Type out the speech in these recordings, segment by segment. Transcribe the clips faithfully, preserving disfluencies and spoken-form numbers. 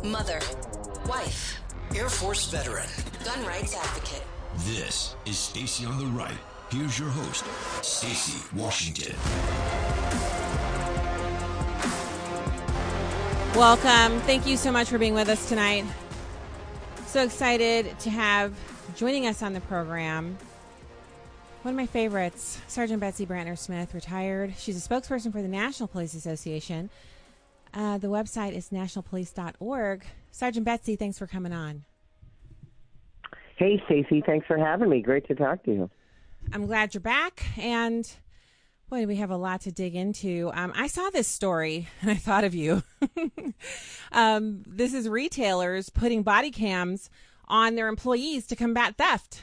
mother, wife, Air Force veteran, gun rights advocate. This is Stacy on the Right. Here's your host, Stacy Washington. Welcome. Thank you so much for being with us tonight. So excited to have joining us on the program one of my favorites, Sergeant Betsy Brantner Smith, retired. She's a spokesperson for the National Police Association. Uh, the website is national police dot org. Sergeant Betsy, thanks for coming on. Hey, Stacy, thanks for having me. Great to talk to you. I'm glad you're back. And boy, we have a lot to dig into. Um, I saw this story and I thought of you. um, this is retailers putting body cams on their employees to combat theft.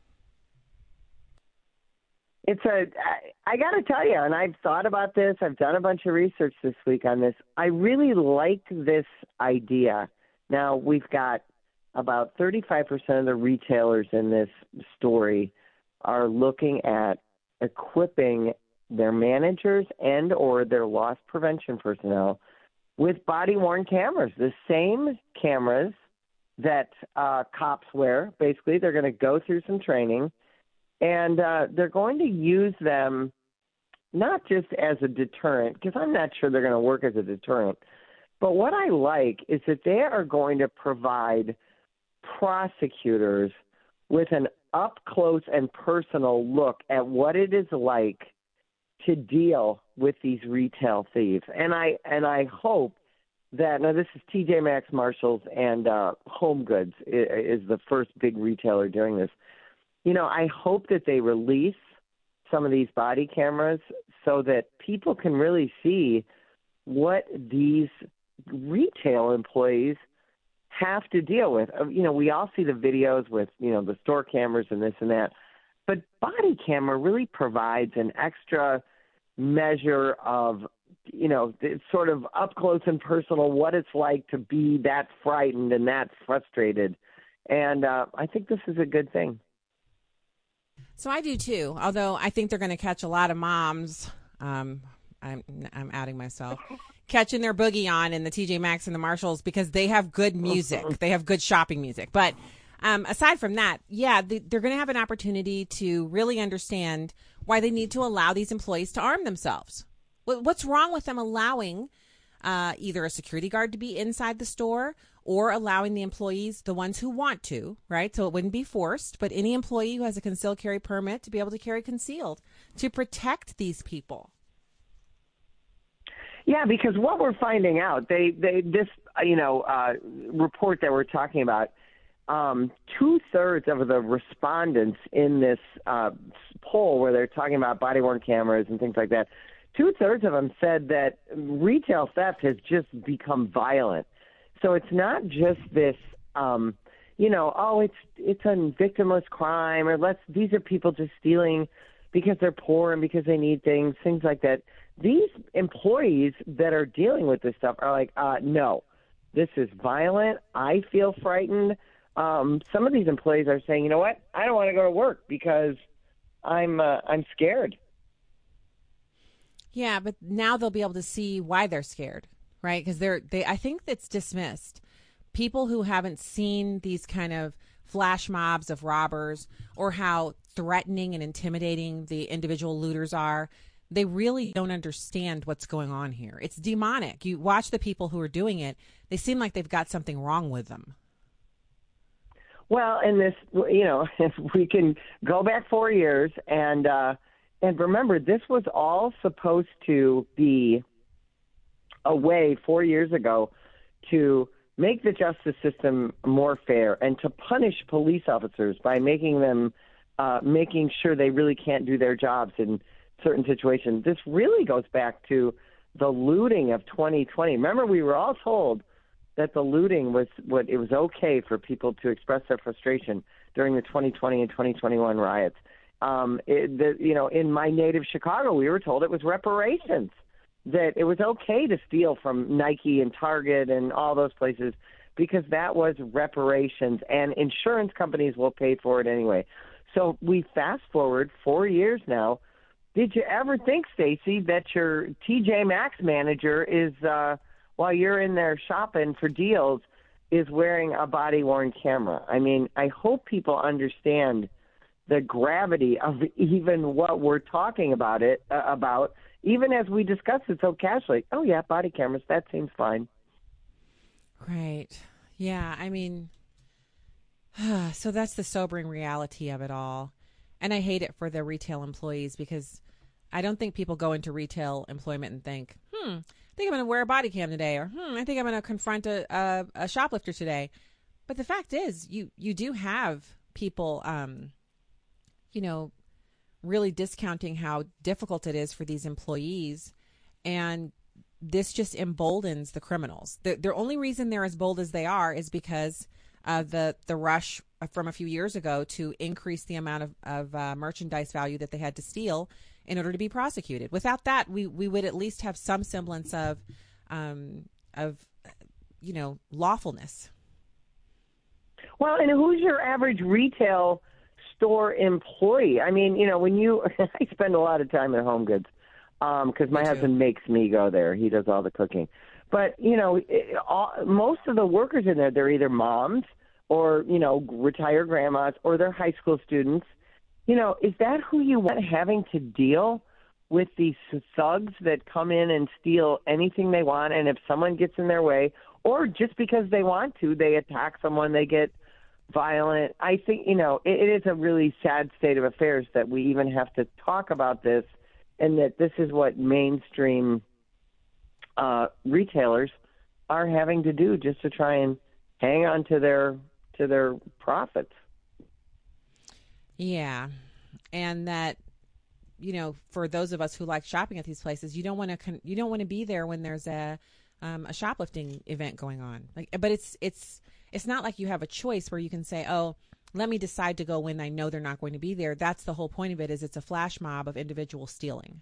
It's a, I, I got to tell you, and I've thought about this. I've done a bunch of research this week on this. I really like this idea. Now, we've got about thirty-five percent of the retailers in this story are looking at equipping their managers and or their loss prevention personnel with body-worn cameras, the same cameras that uh, cops wear. Basically, they're going to go through some training. And uh, they're going to use them not just as a deterrent, because I'm not sure they're going to work as a deterrent, but what I like is that they are going to provide prosecutors with an up-close and personal look at what it is like to deal with these retail thieves. And I and I hope that, now this is T J Maxx, Marshalls, and uh, Home Goods is, is the first big retailer doing this. You know, I hope that they release some of these body cameras so that people can really see what these retail employees have to deal with. You know, we all see the videos with, you know, the store cameras and this and that, but body camera really provides an extra measure of, you know, it's sort of up close and personal what it's like to be that frightened and that frustrated. And uh, I think this is a good thing. So I do too, although I think they're going to catch a lot of moms. Um, I'm I'm outing myself. Catching their boogie on in the T J Maxx and the Marshalls because they have good music. They have good shopping music. But um, aside from that, yeah, they, they're going to have an opportunity to really understand why they need to allow these employees to arm themselves. What's wrong with them allowing uh, either a security guard to be inside the store or allowing the employees, the ones who want to, right? So it wouldn't be forced, but any employee who has a concealed carry permit to be able to carry concealed to protect these people. Yeah, because what we're finding out, they, they this, you know, uh, report that we're talking about, um, two-thirds of the respondents in this uh, poll where they're talking about body-worn cameras and things like that, two-thirds of them said that retail theft has just become violent. So it's not just this, um, you know, oh, it's it's a victimless crime, or let's these are people just stealing because they're poor and because they need things, things like that. These employees that are dealing with this stuff are like, uh, no, this is violent. I feel frightened. Um, some of these employees are saying, you know what, I don't want to go to work because I'm uh, I'm scared. Yeah, but now they'll be able to see why they're scared. Right, because they're they. I think it's dismissed. People who haven't seen these kind of flash mobs of robbers or how threatening and intimidating the individual looters are, they really don't understand what's going on here. It's demonic. You watch the people who are doing it; they seem like they've got something wrong with them. Well, and this, you know, if we can go back four years and uh, and remember, this was all supposed to be a way four years ago to make the justice system more fair and to punish police officers by making them uh, making sure they really can't do their jobs in certain situations. This really goes back to the looting of twenty twenty. Remember, we were all told that the looting was what it was okay for people to express their frustration during the twenty twenty and twenty twenty-one riots. Um, it, the, you know, in my native Chicago, we were told it was reparations, that it was okay to steal from Nike and Target and all those places because that was reparations, and insurance companies will pay for it anyway. So we fast forward four years now. Did you ever think, Stacy, that your T J Maxx manager is, uh, while you're in there shopping for deals, is wearing a body-worn camera. I mean, I hope people understand the gravity of even what we're talking about it uh, about, even as we discuss it so casually. Oh, yeah, body cameras, that seems fine. Right. Yeah, I mean, so that's the sobering reality of it all. And I hate it for the retail employees because I don't think people go into retail employment and think, hmm, I think I'm going to wear a body cam today, or hmm, I think I'm going to confront a, a, a shoplifter today. But the fact is, you, you do have people, um, you know, really discounting how difficult it is for these employees. And this just emboldens the criminals. The, the only reason they're as bold as they are is because of the, the rush from a few years ago to increase the amount of, of uh, merchandise value that they had to steal in order to be prosecuted. Without that, we, we would at least have some semblance of, um, of, you know, lawfulness. Well, and who's your average retail store employee? I mean, you know, when you, I spend a lot of time at Home Goods because um, my husband makes me go there. He does all the cooking. But, you know, it, all, most of the workers in there, they're either moms or, you know, retired grandmas, or they're high school students. You know, is that who you want having to deal with these thugs that come in and steal anything they want? And if someone gets in their way, or just because they want to, they attack someone, they get violent. I think, you know, it, it is a really sad state of affairs that we even have to talk about this, and that this is what mainstream uh, retailers are having to do just to try and hang on to their to their profits. Yeah, and that, you know, for those of us who like shopping at these places, you don't want to con- you don't want to be there when there's a um, a shoplifting event going on. Like, but it's it's it's not like you have a choice where you can say, oh, let me decide to go when I know they're not going to be there. That's the whole point of it, is it's a flash mob of individual stealing.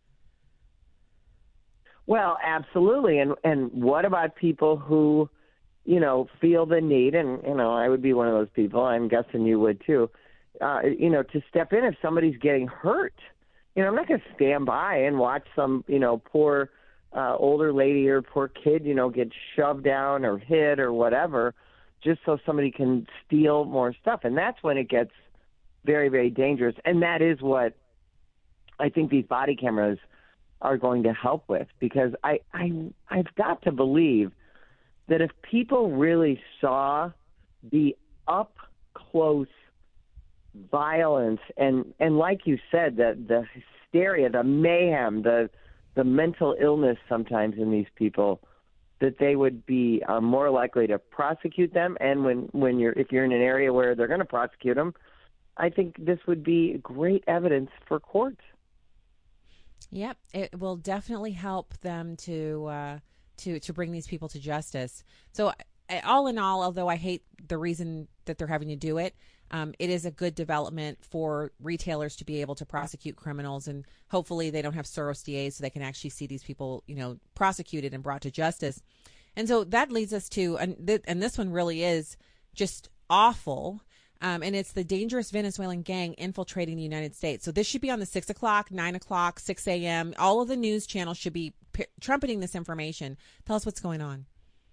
Well, absolutely. And and what about people who, you know, feel the need, and, you know, I would be one of those people, I'm guessing you would too, uh, you know, to step in if somebody's getting hurt. You know, I'm not going to stand by and watch some, you know, poor uh, older lady or poor kid, you know, get shoved down or hit or whatever, just so somebody can steal more stuff. And that's when it gets very, very dangerous. And that is what I think these body cameras are going to help with, because I, I, I've got to believe that if people really saw the up-close violence and, and like you said, the, the hysteria, the mayhem, the, the mental illness sometimes in these people, that they would be uh, more likely to prosecute them. And when, when you're, if you're in an area where they're going to prosecute them, I think this would be great evidence for courts. Yep, it will definitely help them to uh, to to bring these people to justice. So, all in all, although I hate the reason that they're having to do it, um, it is a good development for retailers to be able to prosecute criminals, and hopefully they don't have Soros D As, so they can actually see these people, you know, prosecuted and brought to justice. And so that leads us to, and, th- and this one really is just awful. Um, and it's the dangerous Venezuelan gang infiltrating the United States. So this should be on the six o'clock, nine o'clock, six a.m. All of the news channels should be p- trumpeting this information. Tell us what's going on.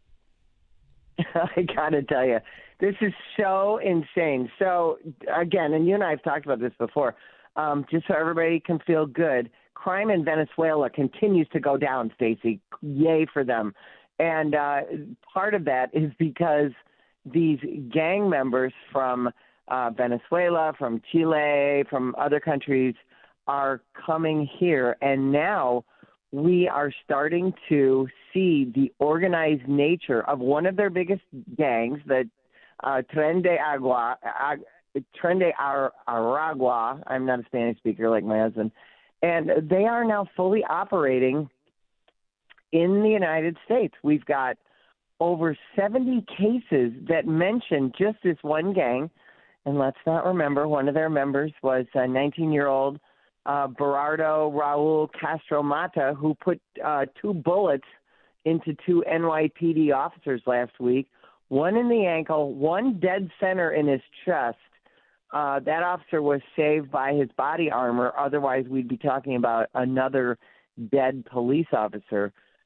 I got to tell you, this is so insane. So, again, and you and I have talked about this before, um, just so everybody can feel good, crime in Venezuela continues to go down, Stacey. Yay for them. And uh, part of that is because these gang members from uh, Venezuela, from Chile, from other countries are coming here. And now we are starting to see the organized nature of one of their biggest gangs, the uh, Tren de Agua, uh, Tren de Aragua. I'm not a Spanish speaker like my husband. And they are now fully operating in the United States. We've got over seventy cases that mention just this one gang. And let's not remember, one of their members was a nineteen-year-old uh, Berardo Raul Castro Mata, who put uh, two bullets into two N Y P D officers last week, one in the ankle, one dead center in his chest. Uh, that officer was saved by his body armor. Otherwise, we'd be talking about another dead police officer.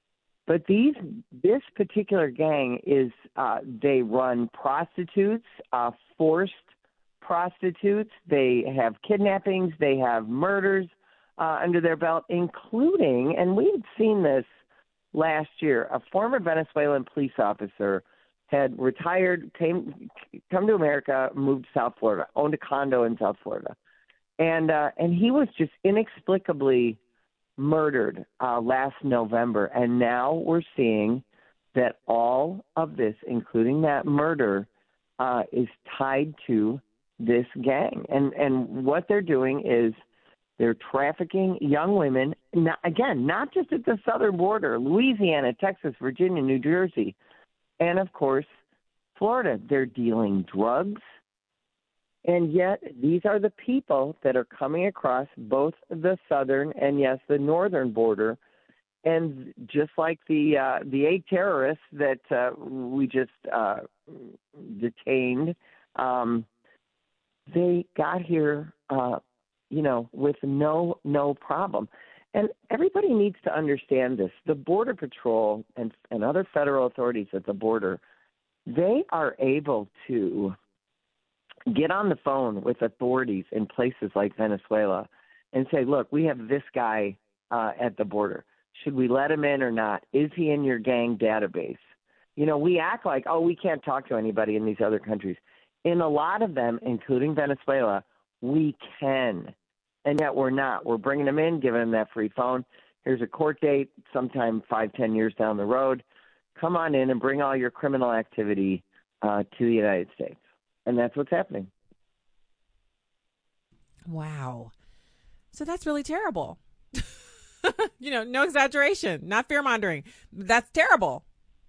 But these this particular gang is uh, they run prostitutes, uh, forced prostitutes. They have kidnappings. They have murders uh, under their belt, including, and we've seen this last year, a former Venezuelan police officer had retired, came come to America, moved to South Florida, owned a condo in South Florida, and uh, and he was just inexplicably murdered uh, last November, and now we're seeing that all of this, including that murder, uh, is tied to this gang. And and what they're doing is they're trafficking young women, not, again, not just at the southern border, Louisiana, Texas, Virginia, New Jersey, and, of course, Florida. They're dealing drugs. And yet these are the people that are coming across both the southern and, yes, the northern border. And just like the uh, the eight terrorists that uh, we just uh, detained, um, they got here, uh, you know, with no no problem. And everybody needs to understand this. The Border Patrol and, and other federal authorities at the border, they are able to get on the phone with authorities in places like Venezuela and say, look, we have this guy uh, at the border. Should we let him in or not? Is he in your gang database? You know, we act like, oh, we can't talk to anybody in these other countries. In a lot of them, including Venezuela, we can. And yet we're not. We're bringing them in, giving them that free phone. Here's a court date sometime five, ten years down the road. Come on in and bring all your criminal activity uh, to the United States. And that's what's happening. Wow. So that's really terrible. You know, no exaggeration, not fear-mongering. That's terrible.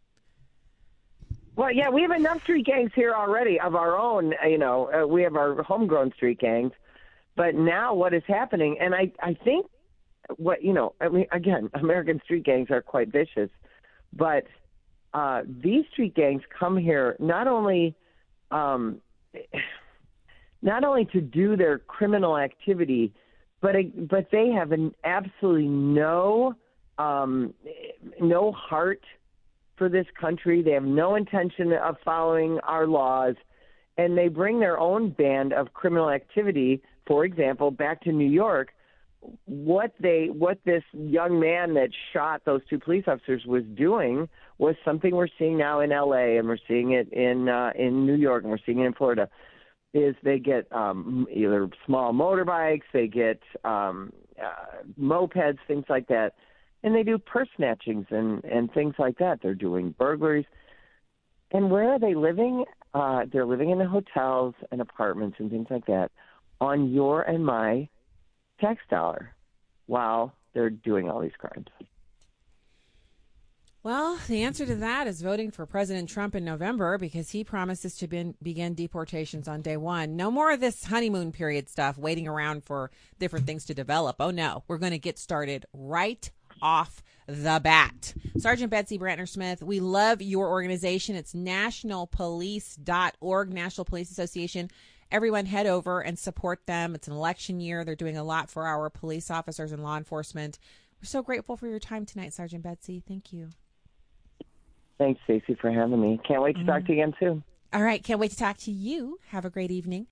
Well, yeah, we have enough street gangs here already of our own. You know, uh, we have our homegrown street gangs. But now what is happening, and I, I think what, you know, I mean, again, American street gangs are quite vicious. But uh, these street gangs come here not only um, not only to do their criminal activity, but but they have an absolutely no um, no heart for this country. They have no intention of following our laws, and they bring their own band of criminal activity. For example, back to New York, what they what this young man that shot those two police officers was doing was something we're seeing now in L A and we're seeing it in uh, in New York and we're seeing it in Florida. Is they get um, either small motorbikes, they get um, uh, mopeds, things like that, and they do purse snatchings and, and things like that. They're doing burglaries. And where are they living? Uh, they're living in the hotels and apartments and things like that on your and my tax dollar while they're doing all these crimes. Well, the answer to that is voting for President Trump in November, because he promises to be, begin deportations on day one. No more of this honeymoon period stuff, waiting around for different things to develop. Oh, no, we're going to get started right off the bat. Sergeant Betsy Brantner-Smith, we love your organization. It's national police dot org, National Police Association. Everyone head over and support them. It's an election year. They're doing a lot for our police officers and law enforcement. We're so grateful for your time tonight, Sergeant Betsy. Thank you. Thanks, Stacey, for having me. Can't wait to talk to you again soon. All right. Can't wait to talk to you. Have a great evening.